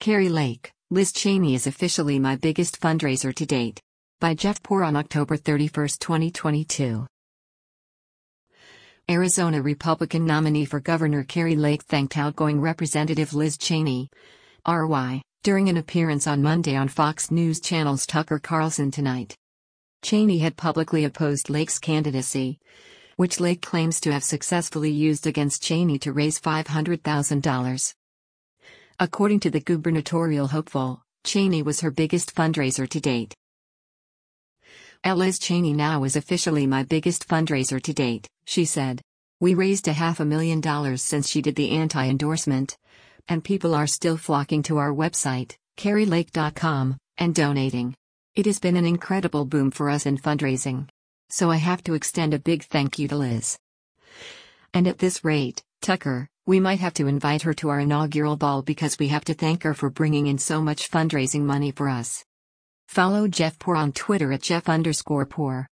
Kari Lake, Liz Cheney is officially my biggest fundraiser to date. By Jeff Poor on October 31, 2022. Arizona Republican nominee for governor Kari Lake thanked outgoing Representative Liz Cheney, RY, during an appearance on Monday on Fox News Channel's Tucker Carlson Tonight. Cheney had publicly opposed Lake's candidacy, which Lake claims to have successfully used against Cheney to raise $500,000. According to the gubernatorial hopeful, Cheney was her biggest fundraiser to date. Liz Cheney now is officially my biggest fundraiser to date, she said. We raised $500,000 since she did the anti-endorsement, and people are still flocking to our website, karilake.com, and donating. It has been an incredible boom for us in fundraising. So I have to extend a big thank you to Liz. And at this rate, Tucker, we might have to invite her to our inaugural ball because we have to thank her for bringing in so much fundraising money for us. Follow Jeff Poor on Twitter at Jeff_Poor.